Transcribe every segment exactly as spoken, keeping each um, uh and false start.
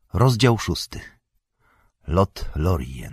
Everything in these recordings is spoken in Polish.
Rozdział szósty. Lot Lorien.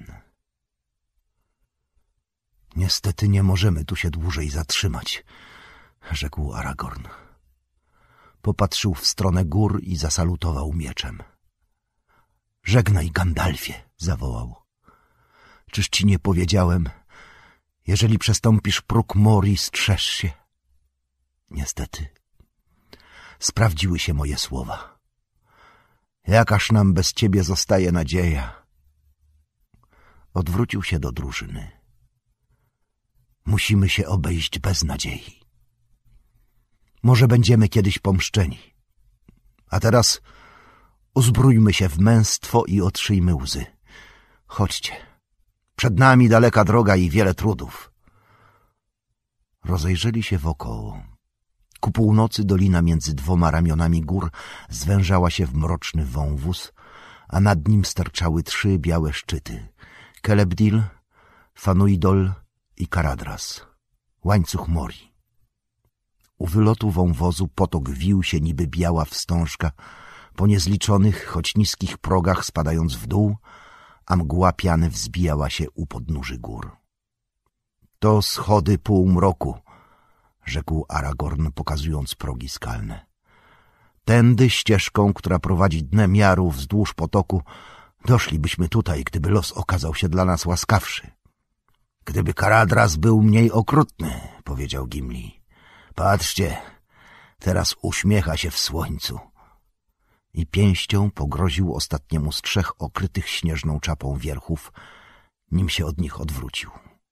Niestety nie możemy tu się dłużej zatrzymać, rzekł Aragorn. Popatrzył w stronę gór i zasalutował mieczem. Żegnaj, Gandalfie, zawołał. Czyż ci nie powiedziałem, jeżeli przestąpisz próg Mori, strzeż się? Niestety. Sprawdziły się moje słowa. Jakaż nam bez ciebie zostaje nadzieja? Odwrócił się do drużyny. Musimy się obejść bez nadziei. Może będziemy kiedyś pomszczeni. A teraz uzbrójmy się w męstwo i otrzyjmy łzy. Chodźcie. Przed nami daleka droga i wiele trudów. Rozejrzeli się wokoło. Ku północy dolina między dwoma ramionami gór zwężała się w mroczny wąwóz, a nad nim sterczały trzy białe szczyty. Celebdil, Fanuidol i Caradhras. Łańcuch Mori. U wylotu wąwozu potok wił się niby biała wstążka po niezliczonych, choć niskich progach spadając w dół, a mgła piany wzbijała się u podnóży gór. To schody półmroku, rzekł Aragorn, pokazując progi skalne. Tędy ścieżką, która prowadzi dnem jaru wzdłuż potoku, doszlibyśmy tutaj, gdyby los okazał się dla nas łaskawszy. Gdyby Caradhras był mniej okrutny, powiedział Gimli. Patrzcie, teraz uśmiecha się w słońcu. I pięścią pogroził ostatniemu z trzech okrytych śnieżną czapą wierchów, nim się od nich odwrócił.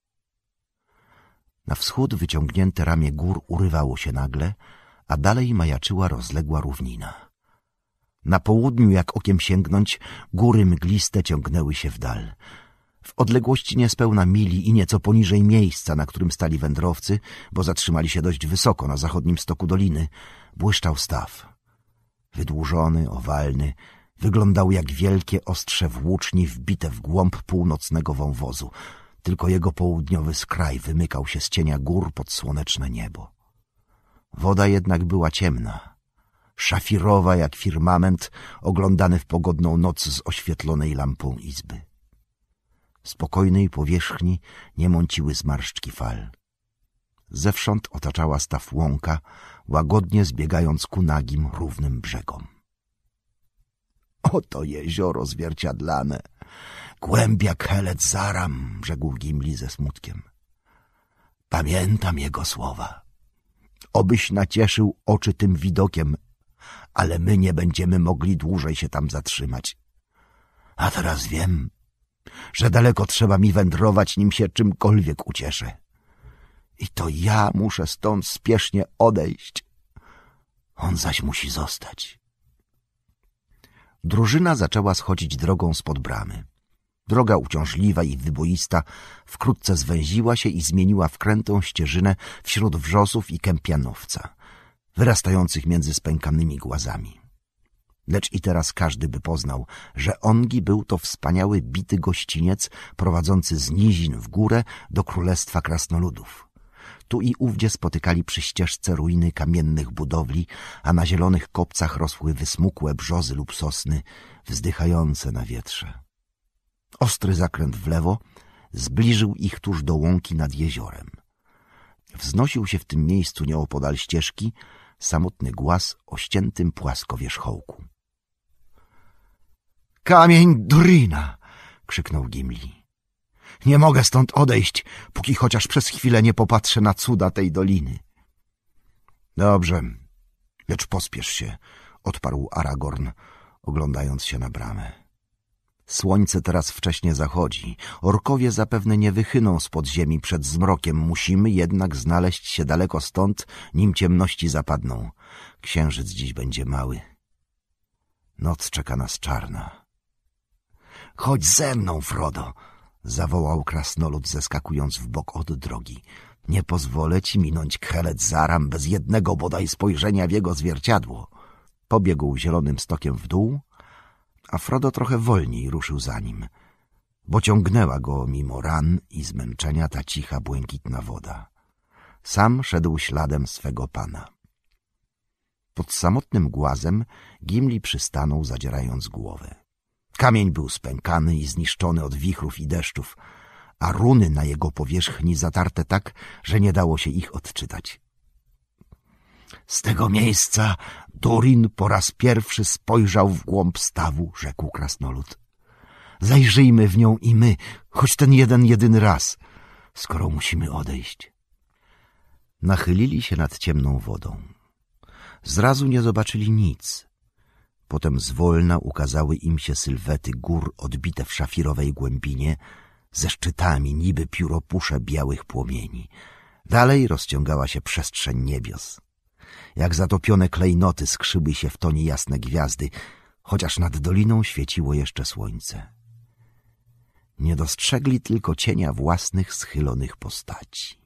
Na wschód wyciągnięte ramię gór urywało się nagle, a dalej majaczyła rozległa równina. Na południu, jak okiem sięgnąć, góry mgliste ciągnęły się w dal. W odległości niespełna mili i nieco poniżej miejsca, na którym stali wędrowcy, bo zatrzymali się dość wysoko na zachodnim stoku doliny, błyszczał staw. Wydłużony, owalny, wyglądał jak wielkie ostrze włóczni wbite w głąb północnego wąwozu. Tylko jego południowy skraj wymykał się z cienia gór pod słoneczne niebo. Woda jednak była ciemna, szafirowa jak firmament oglądany w pogodną noc z oświetlonej lampą izby. Spokojnej powierzchni nie mąciły zmarszczki fal. Zewsząd otaczała staw łąka, łagodnie zbiegając ku nagim, równym brzegom. Oto jezioro zwierciadlane, głębia Kheled Zaram, rzekł Gimli ze smutkiem. Pamiętam jego słowa. Obyś nacieszył oczy tym widokiem, ale my nie będziemy mogli dłużej się tam zatrzymać. A teraz wiem, że daleko trzeba mi wędrować, nim się czymkolwiek ucieszę. I to ja muszę stąd spiesznie odejść. On zaś musi zostać. Drużyna zaczęła schodzić drogą spod bramy. Droga uciążliwa i wyboista wkrótce zwęziła się i zmieniła w krętą ścieżynę wśród wrzosów i kępianowca, wyrastających między spękanymi głazami. Lecz i teraz każdy by poznał, że Ongi był to wspaniały bity gościniec prowadzący z nizin w górę do królestwa krasnoludów. Tu i ówdzie spotykali przy ścieżce ruiny kamiennych budowli, a na zielonych kopcach rosły wysmukłe brzozy lub sosny, wzdychające na wietrze. Ostry zakręt w lewo zbliżył ich tuż do łąki nad jeziorem. Wznosił się w tym miejscu nieopodal ścieżki samotny głaz o ściętym płasko wierzchołku. — Kamień Durina! — krzyknął Gimli. — Nie mogę stąd odejść, póki chociaż przez chwilę nie popatrzę na cuda tej doliny. — Dobrze, lecz pospiesz się — odparł Aragorn, oglądając się na bramę. Słońce teraz wcześnie zachodzi. Orkowie zapewne nie wychyną spod ziemi przed zmrokiem. Musimy jednak znaleźć się daleko stąd, nim ciemności zapadną. Księżyc dziś będzie mały. Noc czeka nas czarna. — Chodź ze mną, Frodo! — zawołał krasnolud, zeskakując w bok od drogi. — Nie pozwolę ci minąć Kheled Zaram bez jednego bodaj spojrzenia w jego zwierciadło. Pobiegł zielonym stokiem w dół, a Frodo trochę wolniej ruszył za nim, bo ciągnęła go mimo ran i zmęczenia ta cicha, błękitna woda. Sam szedł śladem swego pana. Pod samotnym głazem Gimli przystanął, zadzierając głowę. Kamień był spękany i zniszczony od wichrów i deszczów, a runy na jego powierzchni zatarte tak, że nie dało się ich odczytać. Z tego miejsca Durin po raz pierwszy spojrzał w głąb stawu, rzekł krasnolud. Zajrzyjmy w nią i my, choć ten jeden, jedyny raz, skoro musimy odejść. Nachylili się nad ciemną wodą. Zrazu nie zobaczyli nic. Potem zwolna ukazały im się sylwety gór odbite w szafirowej głębinie, ze szczytami niby pióropusze białych płomieni. Dalej rozciągała się przestrzeń niebios. Jak zatopione klejnoty skrzyły się w tonie jasne gwiazdy, chociaż nad doliną świeciło jeszcze słońce. Nie dostrzegli tylko cienia własnych schylonych postaci.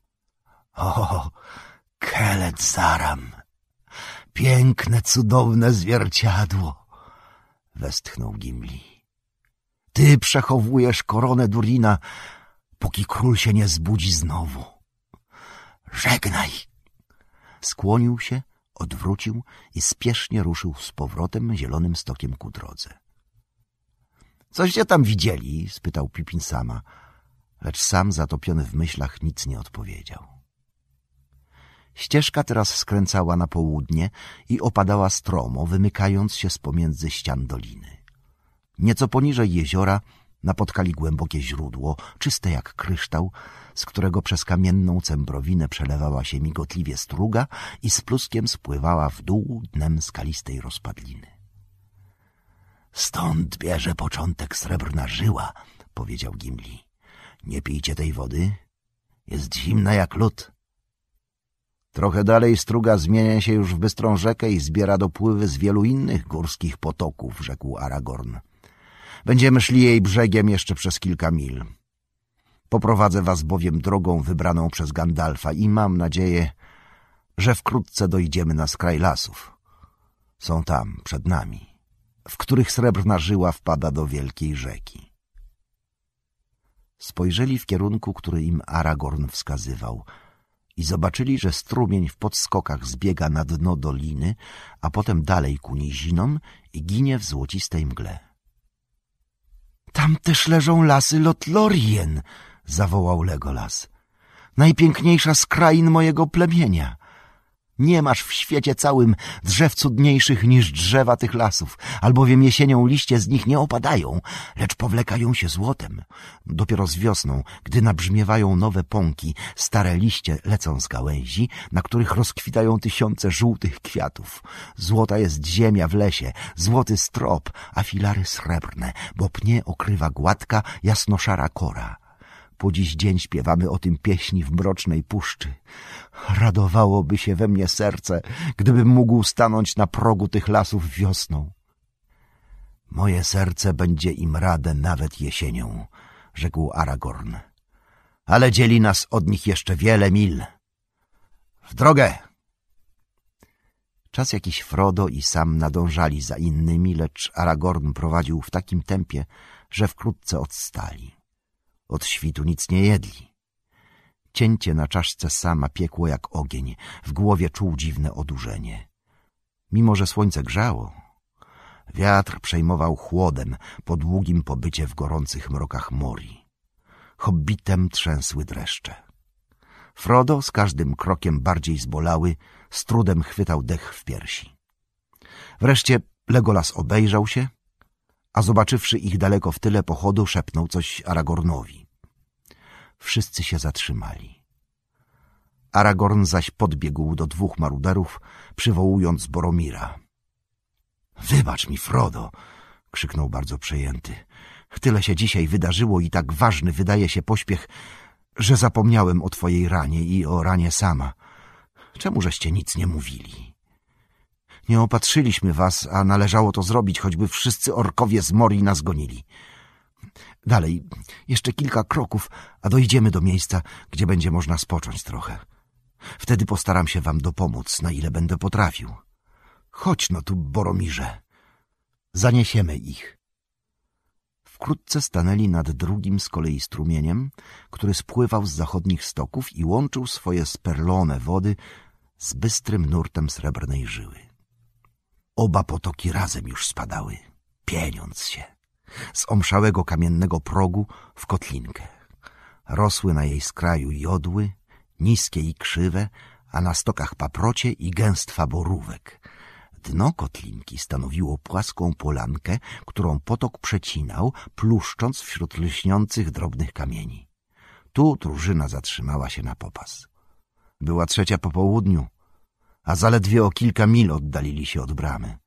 O, Keled Zaram! Piękne, cudowne zwierciadło! Westchnął Gimli. Ty przechowujesz koronę Durina, póki król się nie zbudzi znowu. Żegnaj! Skłonił się, odwrócił i spiesznie ruszył z powrotem zielonym stokiem ku drodze. — Coście tam widzieli? — spytał Pippin sama, lecz sam zatopiony w myślach nic nie odpowiedział. Ścieżka teraz skręcała na południe i opadała stromo, wymykając się z pomiędzy ścian doliny. Nieco poniżej jeziora napotkali głębokie źródło, czyste jak kryształ, z którego przez kamienną cembrowinę przelewała się migotliwie struga i z pluskiem spływała w dół dnem skalistej rozpadliny. — Stąd bierze początek srebrna żyła — powiedział Gimli. — Nie pijcie tej wody, jest zimna jak lód. Trochę dalej struga zmienia się już w bystrą rzekę i zbiera dopływy z wielu innych górskich potoków — rzekł Aragorn. Będziemy szli jej brzegiem jeszcze przez kilka mil. Poprowadzę was bowiem drogą wybraną przez Gandalfa i mam nadzieję, że wkrótce dojdziemy na skraj lasów. Są tam, przed nami, w których srebrna żyła wpada do wielkiej rzeki. Spojrzeli w kierunku, który im Aragorn wskazywał i zobaczyli, że strumień w podskokach zbiega na dno doliny, a potem dalej ku nizinom i ginie w złocistej mgle. — Tam też leżą lasy Lothlorien! — zawołał Legolas. — Najpiękniejsza z krain mojego plemienia! Nie masz w świecie całym drzew cudniejszych niż drzewa tych lasów, albowiem jesienią liście z nich nie opadają, lecz powlekają się złotem. Dopiero z wiosną, gdy nabrzmiewają nowe pąki, stare liście lecą z gałęzi, na których rozkwitają tysiące żółtych kwiatów. Złota jest ziemia w lesie, złoty strop, a filary srebrne, bo pnie okrywa gładka, jasnoszara kora. Po dziś dzień śpiewamy o tym pieśni w mrocznej puszczy. Radowałoby się we mnie serce, gdybym mógł stanąć na progu tych lasów wiosną. Moje serce będzie im rade nawet jesienią, rzekł Aragorn. Ale dzieli nas od nich jeszcze wiele mil. W drogę! Czas jakiś Frodo i Sam nadążali za innymi, lecz Aragorn prowadził w takim tempie, że wkrótce odstali. Od świtu nic nie jedli. Cięcie na czaszce Sama piekło jak ogień, w głowie czuł dziwne odurzenie. Mimo że słońce grzało, wiatr przejmował chłodem po długim pobycie w gorących mrokach Morii. Hobbitem trzęsły dreszcze. Frodo z każdym krokiem bardziej zbolały, z trudem chwytał dech w piersi. Wreszcie Legolas obejrzał się, a zobaczywszy ich daleko w tyle pochodu, szepnął coś Aragornowi. Wszyscy się zatrzymali. Aragorn zaś podbiegł do dwóch maruderów, przywołując Boromira. — Wybacz mi, Frodo! — krzyknął bardzo przejęty. — Tyle się dzisiaj wydarzyło i tak ważny wydaje się pośpiech, że zapomniałem o twojej ranie i o ranie Sama. Czemu żeście nic nie mówili? Nie opatrzyliśmy was, a należało to zrobić, choćby wszyscy orkowie z Morii nas gonili. Dalej, jeszcze kilka kroków, a dojdziemy do miejsca, gdzie będzie można spocząć trochę. Wtedy postaram się wam dopomóc, na ile będę potrafił. Chodź no tu, Boromirze. Zaniesiemy ich. Wkrótce stanęli nad drugim z kolei strumieniem, który spływał z zachodnich stoków i łączył swoje sperlone wody z bystrym nurtem srebrnej żyły. Oba potoki razem już spadały, pieniąc się. z omszałego kamiennego progu w kotlinkę. Rosły na jej skraju jodły, niskie i krzywe, a na stokach paprocie i gęstwa borówek. Dno kotlinki stanowiło płaską polankę, którą potok przecinał, pluszcząc wśród lśniących drobnych kamieni. Tu drużyna zatrzymała się na popas. Była trzecia po południu, a zaledwie o kilka mil oddalili się od bramy.